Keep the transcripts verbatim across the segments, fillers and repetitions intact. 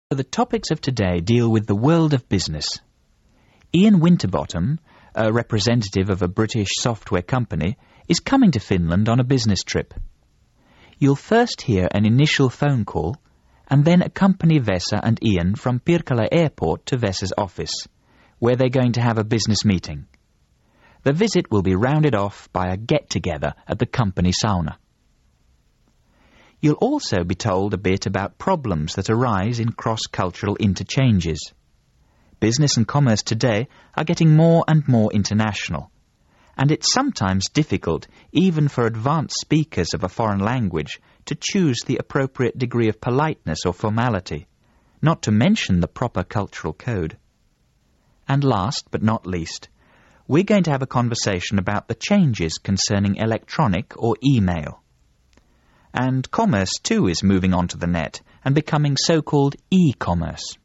The topics of today deal with the world of business. Ian Winterbottom, a representative of a British software company, is coming to Finland on a business trip. You'll first hear an initial phone call, and then accompany Vesa and Ian from Pirkala Airport to Vesa's office, where they're going to have a business meeting. The visit will be rounded off by a get-together at the company sauna. You'll also be told a bit about problems that arise in cross-cultural interchanges. Business and commerce today are getting more and more international, and it's sometimes difficult, even for advanced speakers of a foreign language, to choose the appropriate degree of politeness or formality, not to mention the proper cultural code. And last but not least, we're going to have a conversation about the changes concerning electronic or email. And commerce, too, is moving onto the net and becoming so-called e-commerce.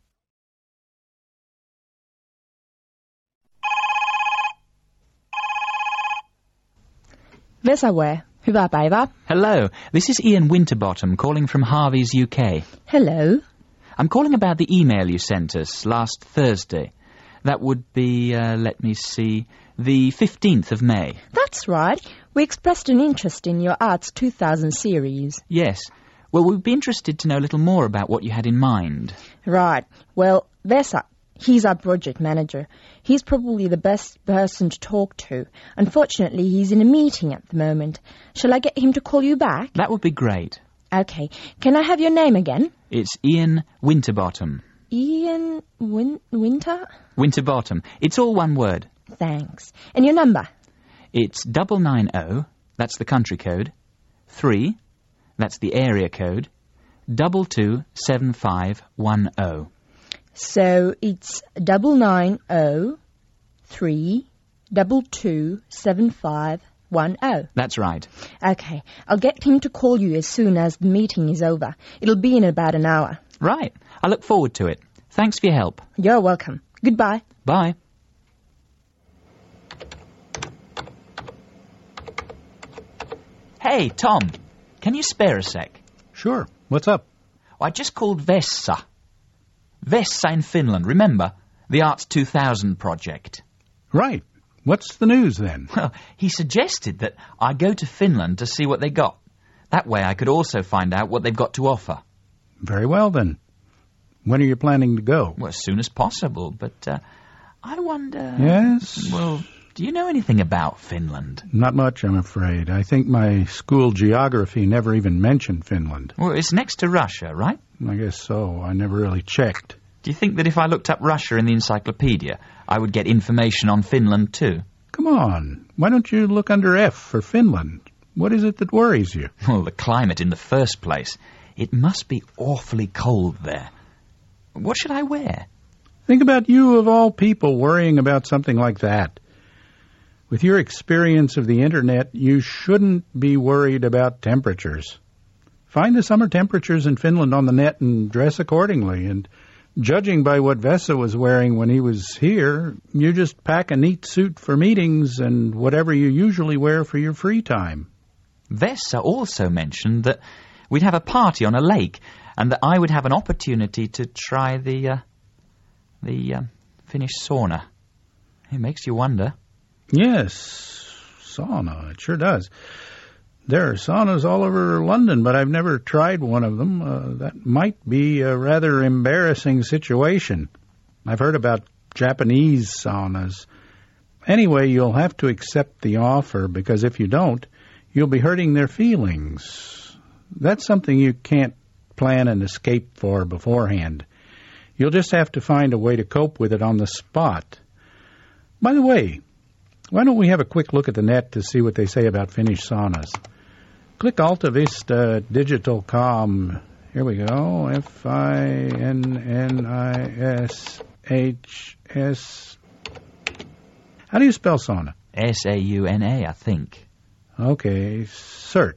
Vesaware, hyvää päivää. Hello, this is Ian Winterbottom calling from Harvey's U K. Hello. I'm calling about the email you sent us last Thursday. That would be, uh, let me see, the fifteenth of May. That's right. We expressed an interest in your Arts two thousand series. Yes. Well, we'd be interested to know a little more about what you had in mind. Right. Well, Vesa, he's our project manager. He's probably the best person to talk to. Unfortunately, he's in a meeting at the moment. Shall I get him to call you back? That would be great. Okay. Can I have your name again? It's Ian Winterbottom. Ian Win- Winter? Winterbottom. It's all one word. Thanks. And your number? It's double nine oh, that's the country code, three, that's the area code, double two seven five one oh. So it's double nine oh, three, double two seven five one oh. That's right. Okay, I'll get him to call you as soon as the meeting is over. It'll be in about an hour. Right. I look forward to it. Thanks for your help. You're welcome. Goodbye. Bye. Hey, Tom, can you spare a sec? Sure. What's up? I just called Vesa. Vesa in Finland, remember? The Arts two thousand project. Right. What's the news then? Well, he suggested that I go to Finland to see what they got. That way I could also find out what they've got to offer. Very well, then. When are you planning to go? Well, as soon as possible, but uh, I wonder... Yes? Well, do you know anything about Finland? Not much, I'm afraid. I think my school geography never even mentioned Finland. Well, it's next to Russia, right? I guess so. I never really checked. Do you think that if I looked up Russia in the encyclopedia, I would get information on Finland too? Come on. Why don't you look under F for Finland? What is it that worries you? Well, the climate in the first place. It must be awfully cold there. What should I wear? Think about you, of all people, worrying about something like that. With your experience of the Internet, you shouldn't be worried about temperatures. Find the summer temperatures in Finland on the net and dress accordingly. And judging by what Vesa was wearing when he was here, you just pack a neat suit for meetings and whatever you usually wear for your free time. Vesa also mentioned that we'd have a party on a lake and that I would have an opportunity to try the, uh, the uh, Finnish sauna. It makes you wonder. Yes, sauna, it sure does. There are saunas all over London, but I've never tried one of them. Uh, that might be a rather embarrassing situation. I've heard about Japanese saunas. Anyway, you'll have to accept the offer, because if you don't, you'll be hurting their feelings. That's something you can't plan an escape for beforehand. You'll just have to find a way to cope with it on the spot. By the way, why don't we have a quick look at the net to see what they say about Finnish saunas? Click Alta Vista Digital dot com. Here we go. F I N N I S H S. How do you spell sauna? S A U N A, I think. Okay, search.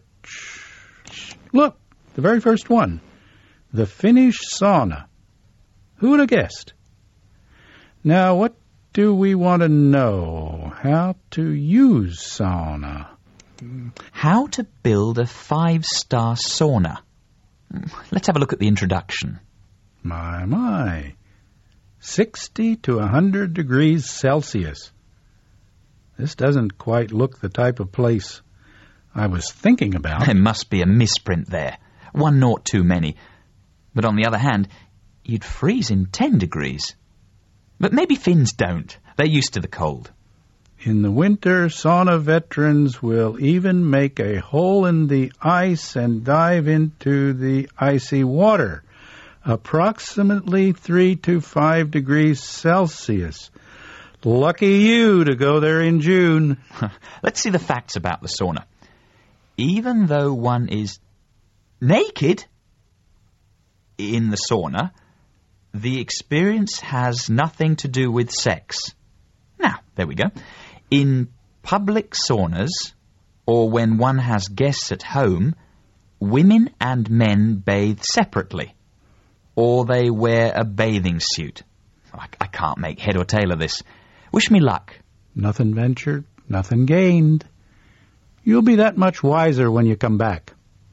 Look, the very first one. The Finnish sauna. Who would have guessed? Now, what do we want to know? How to use sauna. How to build a five-star sauna. Let's have a look at the introduction. My, my. Sixty to a hundred degrees Celsius. This doesn't quite look the type of place I was thinking about. There must be a misprint there. One naught too many. But on the other hand, you'd freeze in ten degrees. But maybe Finns don't. They're used to the cold. In the winter, sauna veterans will even make a hole in the ice and dive into the icy water. Approximately three to five degrees Celsius. Lucky you to go there in June. Let's see the facts about the sauna. Even though one is naked in the sauna, the experience has nothing to do with sex. Now, there we go. In public saunas, or when one has guests at home, women and men bathe separately. Or they wear a bathing suit. I, I can't make head or tail of this. Wish me luck. Nothing ventured, nothing gained. You'll be that much wiser when you come back.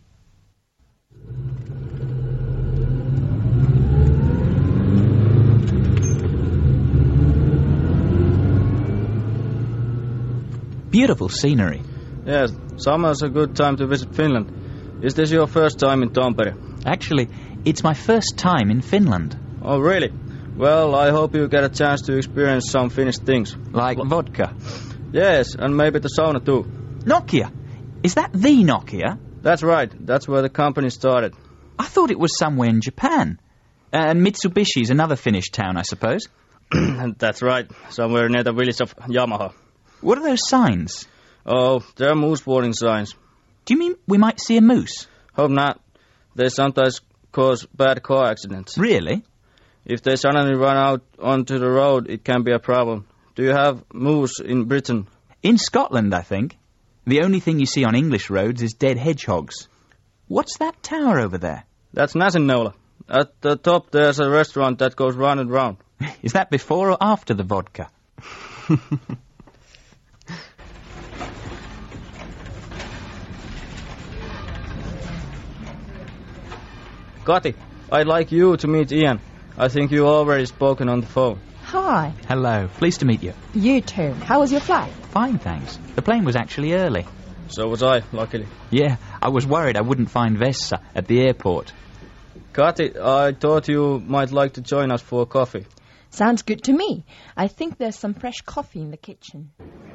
Beautiful scenery. Yes, summer's a good time to visit Finland. Is this your first time in Tampere? Actually, it's my first time in Finland. Oh, really? Well, I hope you get a chance to experience some Finnish things. Like L- vodka? Yes, and maybe the sauna too. Nokia? Is that the Nokia? That's right. That's where the company started. I thought it was somewhere in Japan. Uh, and Mitsubishi's another Finnish town, I suppose. That's right. Somewhere near the village of Yamaha. What are those signs? Oh, they're moose warning signs. Do you mean we might see a moose? Hope not. They sometimes cause bad car accidents. Really? If they suddenly run out onto the road, it can be a problem. Do you have moose in Britain? In Scotland, I think. The only thing you see on English roads is dead hedgehogs. What's that tower over there? That's Näsennoula. At the top there's a restaurant that goes round and round. Is that before or after the vodka? Kati, I'd like you to meet Ian. I think you already spoken on the phone. Hi. Hello. Pleased to meet you. You too. How was your flight? Fine, thanks. The plane was actually early. So was I, luckily. Yeah, I was worried I wouldn't find Vessa at the airport. Kati, I thought you might like to join us for coffee. Sounds good to me. I think there's some fresh coffee in the kitchen.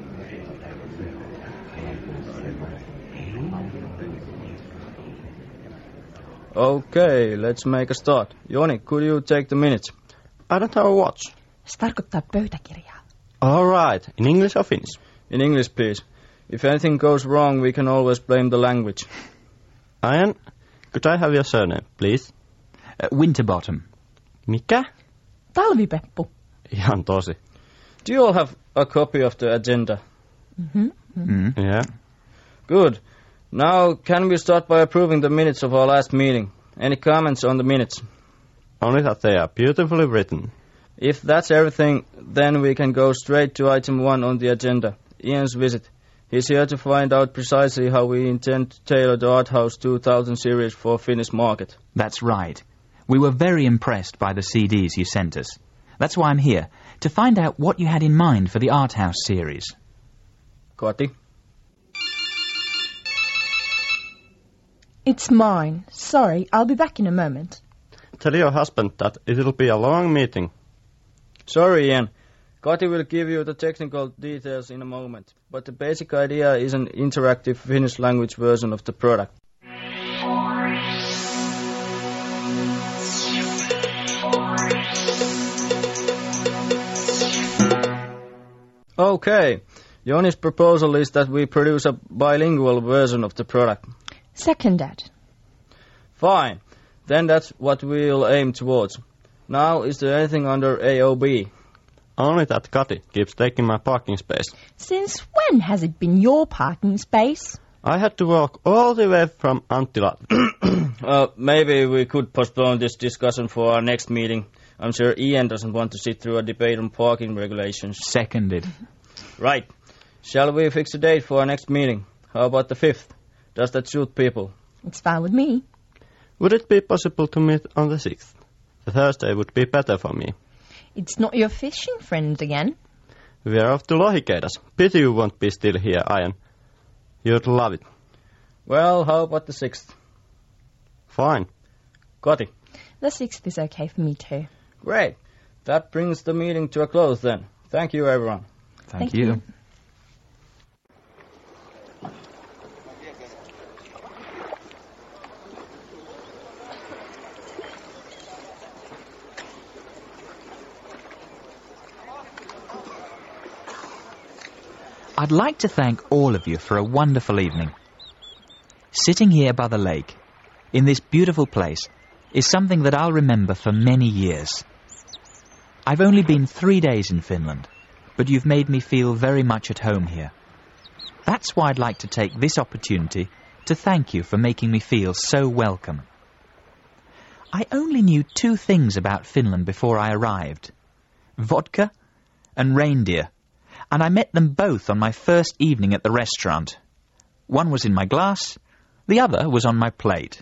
Okay, let's make a start. Joni, could you take the minutes? I don't have a watch. Se tarkoittaa pöytäkirjaa. All right. In English or Finnish? In English, please. If anything goes wrong, we can always blame the language. Ian, could I have your surname, please? Uh, Winterbottom. Mikä? Talvipeppu. Ihan tosi. Do you all have a copy of the agenda? Mm-hmm. Mm. Yeah. Good. Now, can we start by approving the minutes of our last meeting? Any comments on the minutes? Only that they are beautifully written. If that's everything, then we can go straight to item one on the agenda, Ian's visit. He's here to find out precisely how we intend to tailor the Art House two thousand series for Finnish market. That's right. We were very impressed by the C Ds you sent us. That's why I'm here, to find out what you had in mind for the Art House series. Kati? It's mine. Sorry, I'll be back in a moment. Tell your husband that it'll be a long meeting. Sorry, Ian. Kati will give you the technical details in a moment, but the basic idea is an interactive Finnish language version of the product. Okay. Joni's proposal is that we produce a bilingual version of the product. Second that. Fine. Then that's what we'll aim towards. Now, is there anything under A O B? Only that Kati keeps taking my parking space. Since when has it been your parking space? I had to walk all the way from Anttila. uh, maybe we could postpone this discussion for our next meeting. I'm sure Ian doesn't want to sit through a debate on parking regulations. Seconded. Right. Shall we fix a date for our next meeting? How about the fifth? Does that suit people? It's fine with me. Would it be possible to meet on the sixth? A Thursday would be better for me. It's not your fishing friends again. We are off to Lohikeidas. Pity you won't be still here, Ian. You'd love it. Well, how about the sixth? Fine. Kati. The sixth is okay for me too. Great. That brings the meeting to a close then. Thank you, everyone. Thank, Thank you. you. I'd like to thank all of you for a wonderful evening. Sitting here by the lake, in this beautiful place, is something that I'll remember for many years. I've only been three days in Finland, but you've made me feel very much at home here. That's why I'd like to take this opportunity to thank you for making me feel so welcome. I only knew two things about Finland before I arrived: vodka and reindeer. And I met them both on my first evening at the restaurant. One was in my glass, the other was on my plate.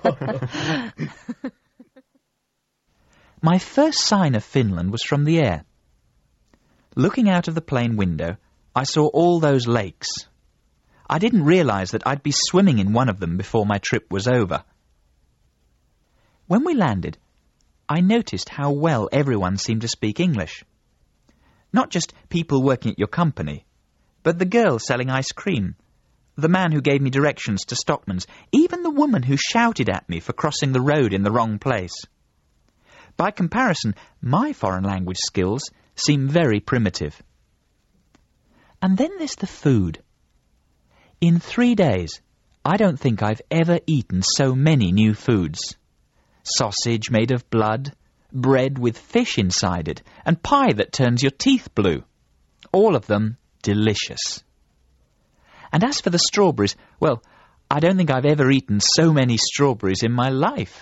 My first sign of Finland was from the air. Looking out of the plane window, I saw all those lakes. I didn't realize that I'd be swimming in one of them before my trip was over. When we landed, I noticed how well everyone seemed to speak English. Not just people working at your company, but the girl selling ice cream, the man who gave me directions to Stockman's, even the woman who shouted at me for crossing the road in the wrong place. By comparison, my foreign language skills seem very primitive. And then there's the food. In three days, I don't think I've ever eaten so many new foods. Sausage made of blood, bread with fish inside it, and pie that turns your teeth blue. All of them delicious. And as for the strawberries, well, I don't think I've ever eaten so many strawberries in my life.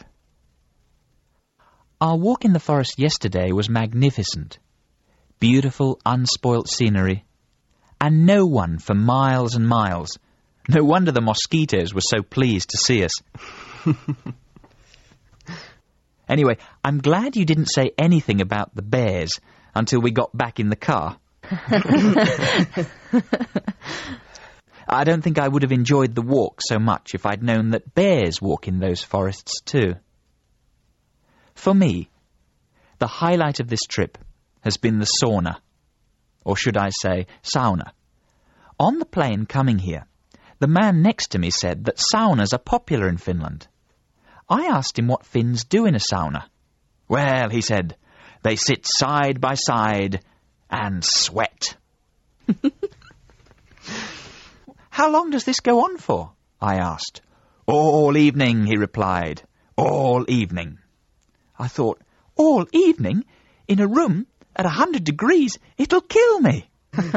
Our walk in the forest yesterday was magnificent. Beautiful, unspoilt scenery. And no one for miles and miles. No wonder the mosquitoes were so pleased to see us. Anyway, I'm glad you didn't say anything about the bears until we got back in the car. I don't think I would have enjoyed the walk so much if I'd known that bears walk in those forests too. For me, the highlight of this trip has been the sauna, or should I say sauna. On the plane coming here, the man next to me said that saunas are popular in Finland. I asked him what Finns do in a sauna. Well, he said, they sit side by side and sweat. How long does this go on for? I asked. All evening, he replied. All evening. I thought, all evening? In a room at a hundred degrees? It'll kill me.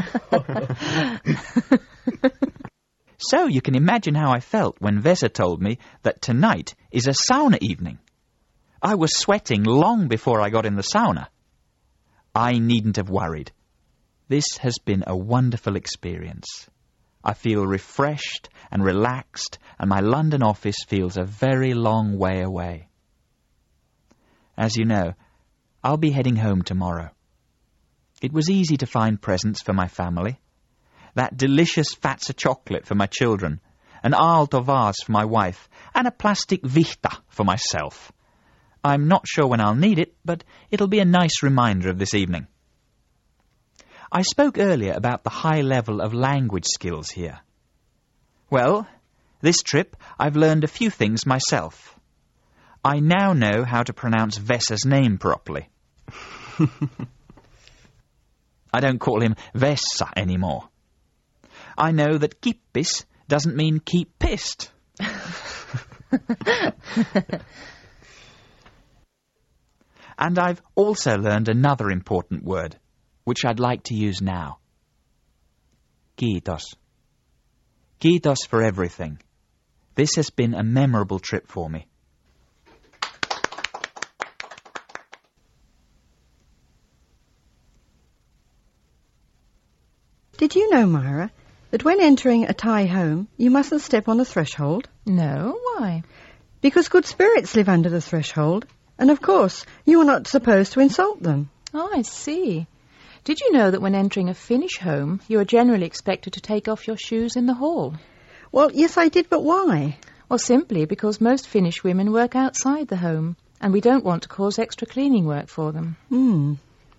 So you can imagine how I felt when Vesa told me that tonight is a sauna evening. I was sweating long before I got in the sauna. I needn't have worried. This has been a wonderful experience. I feel refreshed and relaxed, and my London office feels a very long way away. As you know, I'll be heading home tomorrow. It was easy to find presents for my family. That delicious Fazer chocolate for my children, an Aalto vase for my wife, and a plastic vihta for myself. I'm not sure when I'll need it, but it'll be a nice reminder of this evening. I spoke earlier about the high level of language skills here. Well, this trip I've learned a few things myself. I now know how to pronounce Vesa's name properly. I don't call him Vesa anymore. I know that kippis doesn't mean keep pissed. And I've also learned another important word, which I'd like to use now. Kiitos. Kiitos for everything. This has been a memorable trip for me. Did you know, Myra, that when entering a Thai home, you mustn't step on the threshold? No, why? Because good spirits live under the threshold, And of course, you are not supposed to insult them. Oh, I see. Did you know that when entering a Finnish home, you are generally expected to take off your shoes in the hall? Well, yes, I did, but why? Well, simply because most Finnish women work outside the home, and we don't want to cause extra cleaning work for them. Hmm.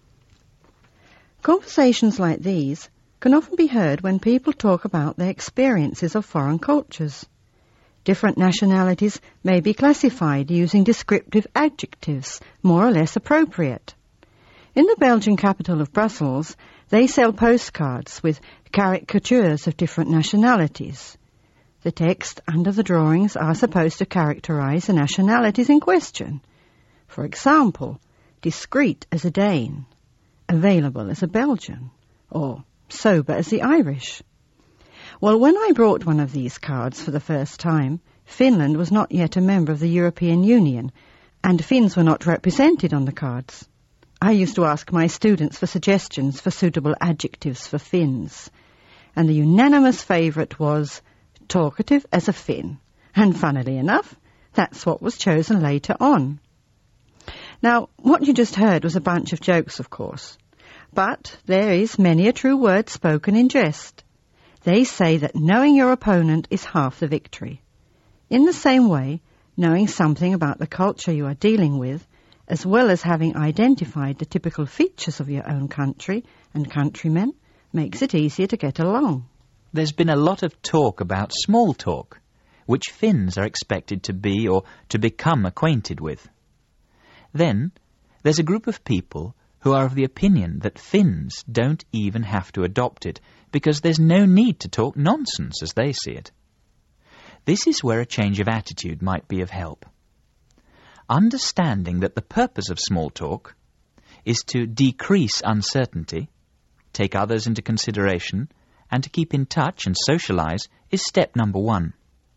Conversations like these can often be heard when people talk about their experiences of foreign cultures. Different nationalities may be classified using descriptive adjectives, more or less appropriate. In the Belgian capital of Brussels, they sell postcards with caricatures of different nationalities. The text under the drawings are supposed to characterize the nationalities in question. For example, discreet as a Dane, available as a Belgian, or sober as the Irish. Well, when I brought one of these cards for the first time, Finland was not yet a member of the European Union, and Finns were not represented on the cards. I used to ask my students for suggestions for suitable adjectives for Finns, and the unanimous favourite was talkative as a Finn, and funnily enough, that's what was chosen later on. Now, what you just heard was a bunch of jokes, of course, but there is many a true word spoken in jest. They say that knowing your opponent is half the victory. In the same way, knowing something about the culture you are dealing with, as well as having identified the typical features of your own country and countrymen, makes it easier to get along. There's been a lot of talk about small talk, which Finns are expected to be or to become acquainted with. Then, there's a group of people who are of the opinion that Finns don't even have to adopt it, because there's no need to talk nonsense as they see it. This is where a change of attitude might be of help. Understanding that the purpose of small talk is to decrease uncertainty, take others into consideration, and to keep in touch and socialize is step number one.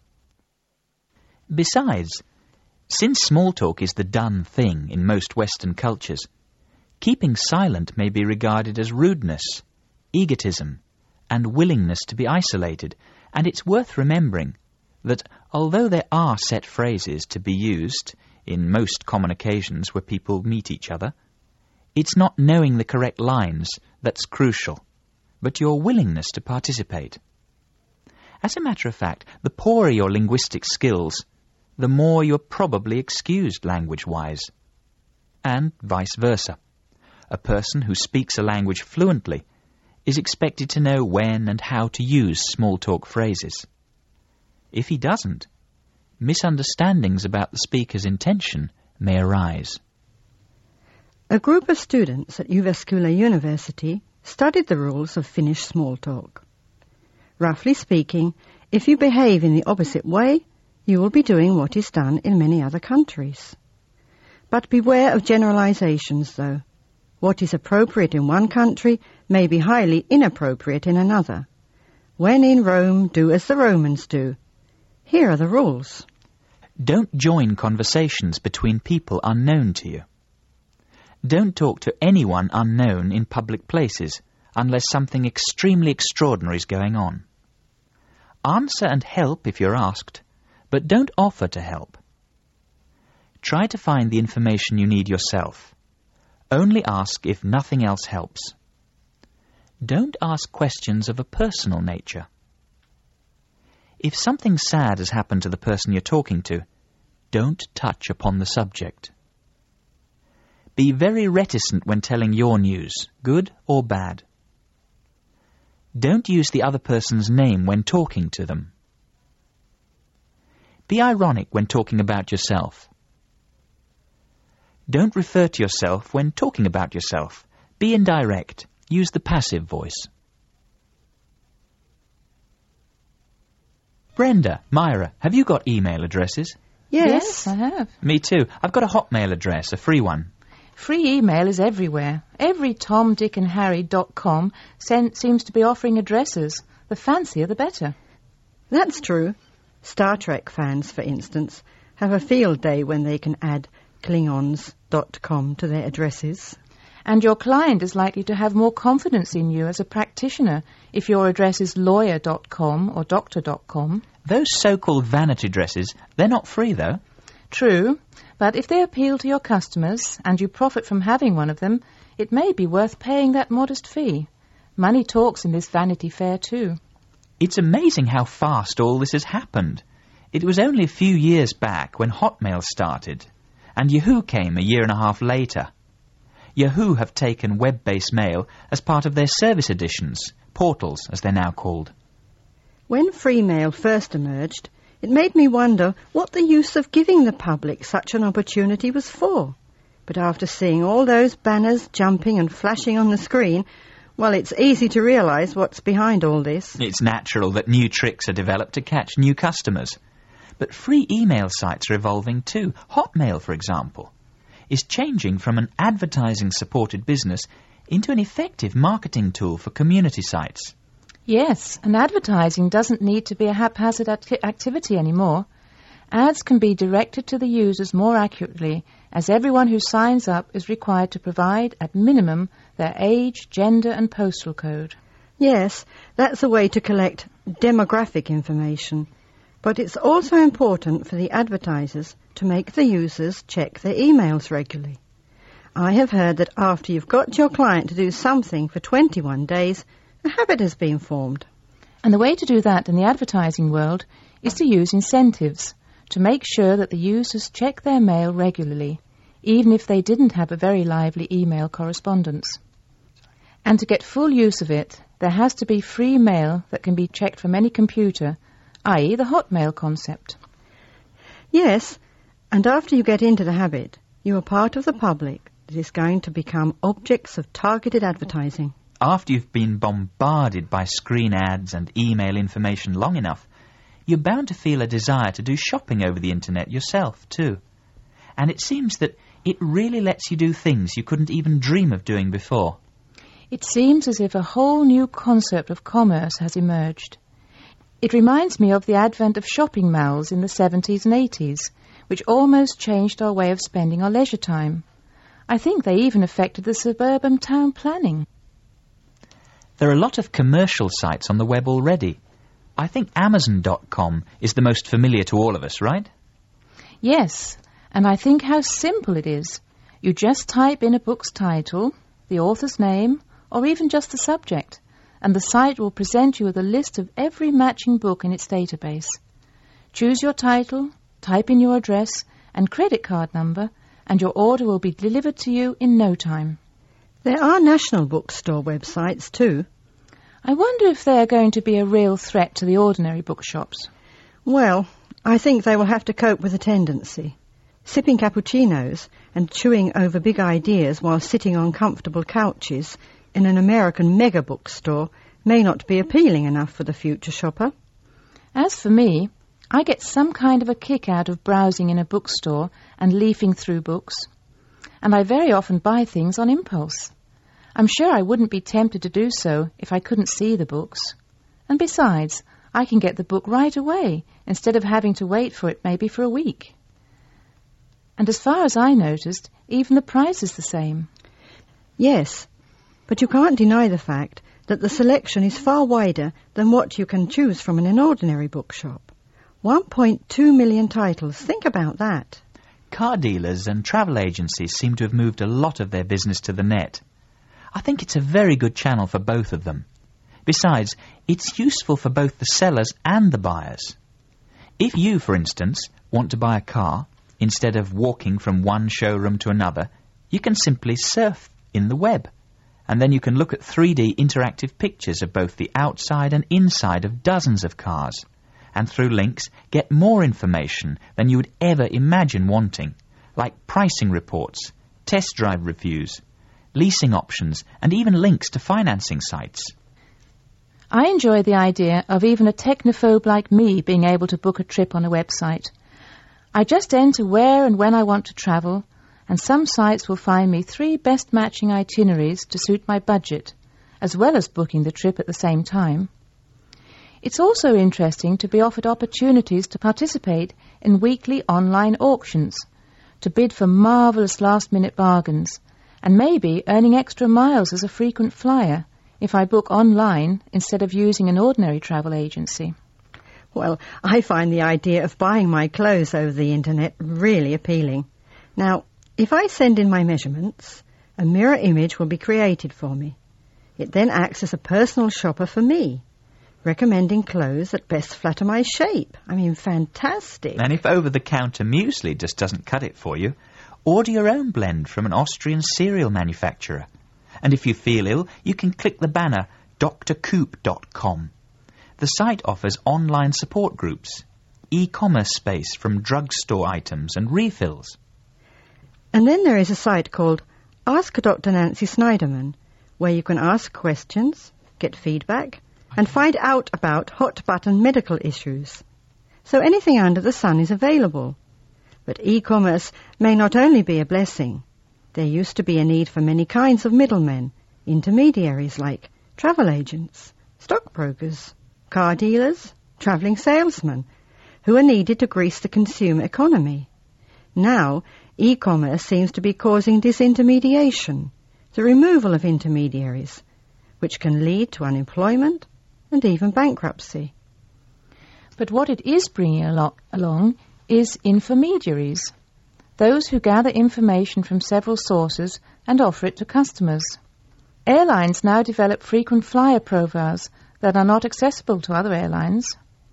Besides, since small talk is the done thing in most Western cultures, keeping silent may be regarded as rudeness, egotism, and willingness to be isolated, and it's worth remembering that although there are set phrases to be used in most common occasions where people meet each other, it's not knowing the correct lines that's crucial, but your willingness to participate. As a matter of fact, the poorer your linguistic skills, the more you're probably excused language-wise. And vice versa. A person who speaks a language fluently is expected to know when and how to use small-talk phrases. If he doesn't, misunderstandings about the speaker's intention may arise. A group of students at Jyväskylä University studied the rules of Finnish small talk. Roughly speaking, if you behave in the opposite way, you will be doing what is done in many other countries. But beware of generalizations, though. What is appropriate in one country may be highly inappropriate in another. When in Rome, do as the Romans do. Here are the rules. Don't join conversations between people unknown to you. Don't talk to anyone unknown in public places unless something extremely extraordinary is going on. Answer and help if you're asked, but don't offer to help. Try to find the information you need yourself. Only ask if nothing else helps. Don't ask questions of a personal nature. If something sad has happened to the person you're talking to, don't touch upon the subject. Be very reticent when telling your news, good or bad. Don't use the other person's name when talking to them. Be ironic when talking about yourself. Don't refer to yourself when talking about yourself. Be indirect. Use the passive voice. Brenda, Myra, have you got email addresses? Yes. Yes, I have. Me too. I've got a Hotmail address, a free one. Free email is everywhere. Every Tom, Dick and Harry dot com sen- seems to be offering addresses. The fancier the better. That's true. Star Trek fans, for instance, have a field day when they can add Klingons dot com to their addresses. And your client is likely to have more confidence in you as a practitioner if your address is lawyer dot com or doctor dot com. Those so-called vanity dresses, they're not free, though. True, But if they appeal to your customers and you profit from having one of them, it may be worth paying that modest fee. Money talks in this Vanity Fair too. It's amazing how fast all this has happened. It was only a few years back when Hotmail started, and Yahoo came a year and a half later. Yahoo have taken web-based mail as part of their service editions, portals as they're now called. When free mail first emerged, it made me wonder what the use of giving the public such an opportunity was for. But after seeing all those banners jumping and flashing on the screen, well, it's easy to realise what's behind all this. It's natural that new tricks are developed to catch new customers. But free email sites are evolving too. Hotmail, for example, is changing from an advertising-supported business into an effective marketing tool for community sites. Yes, and advertising doesn't need to be a haphazard act- activity anymore. Ads can be directed to the users more accurately, as everyone who signs up is required to provide, at minimum, their age, gender and postal code. Yes, that's a way to collect demographic information. But it's also important for the advertisers to make the users check their emails regularly. I have heard that after you've got your client to do something for twenty-one days, a habit has been formed. And the way to do that in the advertising world is to use incentives to make sure that the users check their mail regularly, even if they didn't have a very lively email correspondence. And to get full use of it, there has to be free mail that can be checked from any computer, that is the Hotmail concept. Yes, and after you get into the habit, you are part of the public that is going to become objects of targeted advertising. After you've been bombarded by screen ads and email information long enough, you're bound to feel a desire to do shopping over the internet yourself, too. And it seems that it really lets you do things you couldn't even dream of doing before. It seems as if a whole new concept of commerce has emerged. It reminds me of the advent of shopping malls in the seventies and eighties, which almost changed our way of spending our leisure time. I think they even affected the suburban town planning. There are a lot of commercial sites on the web already. I think Amazon dot com is the most familiar to all of us, right? Yes, and I think how simple it is. You just type in a book's title, the author's name, or even just the subject, and the site will present you with a list of every matching book in its database. Choose your title, type in your address and credit card number, and your order will be delivered to you in no time. There are national bookstore websites too. I wonder if they are going to be a real threat to the ordinary bookshops. Well, I think they will have to cope with a tendency. Sipping cappuccinos and chewing over big ideas while sitting on comfortable couches in an American mega bookstore may not be appealing enough for the future shopper. As for me, I get some kind of a kick out of browsing in a bookstore and leafing through books. And I very often buy things on impulse. I'm sure I wouldn't be tempted to do so if I couldn't see the books. And besides, I can get the book right away instead of having to wait for it maybe for a week. And as far as I noticed, even the price is the same. Yes, but you can't deny the fact that the selection is far wider than what you can choose from in an ordinary bookshop. one point two million titles. Think about that. Car dealers and travel agencies seem to have moved a lot of their business to the net. I think it's a very good channel for both of them. Besides, it's useful for both the sellers and the buyers. If you, for instance, want to buy a car, instead of walking from one showroom to another, you can simply surf in the web. And then you can look at three D interactive pictures of both the outside and inside of dozens of cars. And through links, get more information than you would ever imagine wanting, like pricing reports, test drive reviews, leasing options, and even links to financing sites. I enjoy the idea of even a technophobe like me being able to book a trip on a website. I just enter where and when I want to travel, and some sites will find me three best matching itineraries to suit my budget, as well as booking the trip at the same time. It's also interesting to be offered opportunities to participate in weekly online auctions, to bid for marvellous last-minute bargains, and maybe earning extra miles as a frequent flyer if I book online instead of using an ordinary travel agency. Well, I find the idea of buying my clothes over the internet really appealing. Now, if I send in my measurements, a mirror image will be created for me. It then acts as a personal shopper for me, recommending clothes that best flatter my shape. I mean, fantastic. And if over-the-counter muesli just doesn't cut it for you, order your own blend from an Austrian cereal manufacturer. And if you feel ill, you can click the banner D R coop dot com. The site offers online support groups, e-commerce space from drugstore items and refills. And then there is a site called Ask Doctor Nancy Snyderman, where you can ask questions, get feedback, and find out about hot-button medical issues. So anything under the sun is available. But e-commerce may not only be a blessing. There used to be a need for many kinds of middlemen, intermediaries like travel agents, stockbrokers, car dealers, travelling salesmen, who are needed to grease the consumer economy. Now, e-commerce seems to be causing disintermediation, the removal of intermediaries, which can lead to unemployment and even bankruptcy. But what it is bringing alo- along is intermediaries, those who gather information from several sources and offer it to customers. Airlines now develop frequent flyer profiles that are not accessible to other airlines.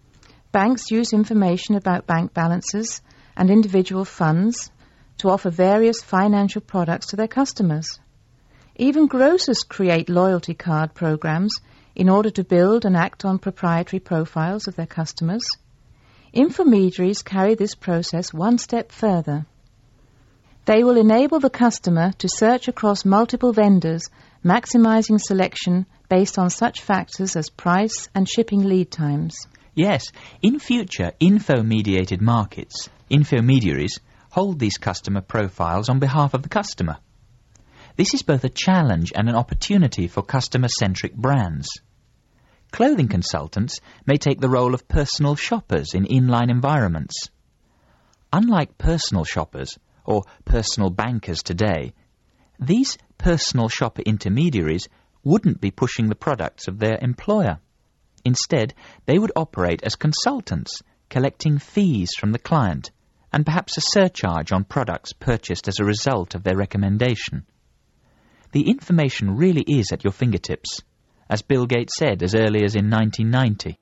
Banks use information about bank balances and individual funds to offer various financial products to their customers. Even grocers create loyalty card programs in order to build and act on proprietary profiles of their customers. Intermediaries carry this process one step further. They will enable the customer to search across multiple vendors, maximizing selection based on such factors as price and shipping lead times. Yes, in future, info-mediated markets, intermediaries, hold these customer profiles on behalf of the customer. This is both a challenge and an opportunity for customer-centric brands. Clothing consultants may take the role of personal shoppers in inline environments. Unlike personal shoppers or personal bankers today, these personal shopper intermediaries wouldn't be pushing the products of their employer. Instead, they would operate as consultants, collecting fees from the client and perhaps a surcharge on products purchased as a result of their recommendation. The information really is at your fingertips, as Bill Gates said as early as in nineteen ninety.